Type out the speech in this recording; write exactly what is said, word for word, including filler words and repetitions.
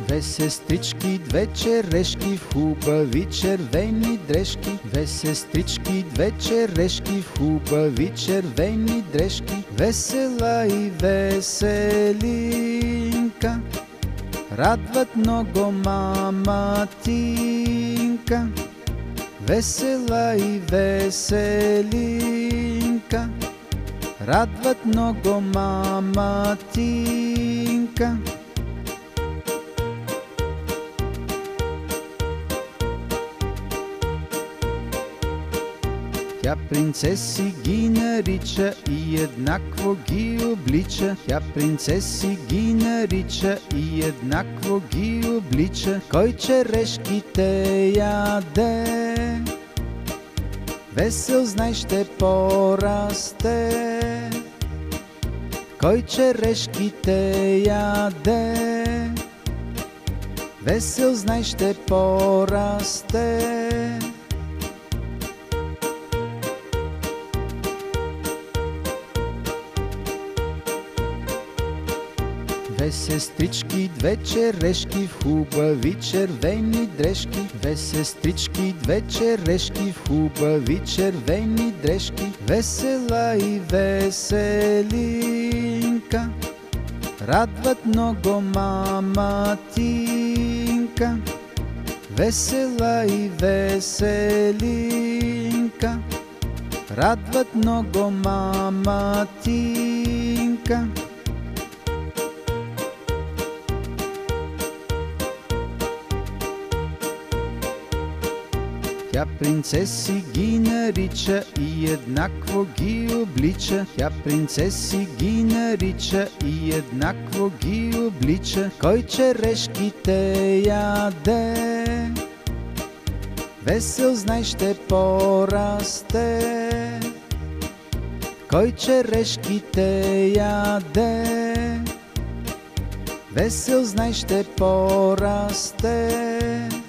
Две сестрички, две черешки в хубави червени дрежки. Две сестрички, две черешки в хубави червени дрежки. Весела и веселинка, радват много мама Тинка. Весела и веселинка, радват много мама Тинка. Тя принцеси ги нарича и еднакво ги облича. Тя принцеси ги нарича и еднакво ги облича. Кой черешките яде, весел знай ще порасте. Кой черешките яде, весел знай ще порасте. Две сестрички, две черешки в хубави червени дрежки. Две сестрички, две черешки в хубави червени дрежки. Весела и веселинка, радват много мама Тинка. Весела и веселинка, радват много мама Тинка. Тя принцеси ги нарича и еднакво ги облича. Тя принцеси ги нарича и еднакво ги облича. Кой черешките яде, весел знай ще порасте. Кой черешките яде, весел знай ще порасте.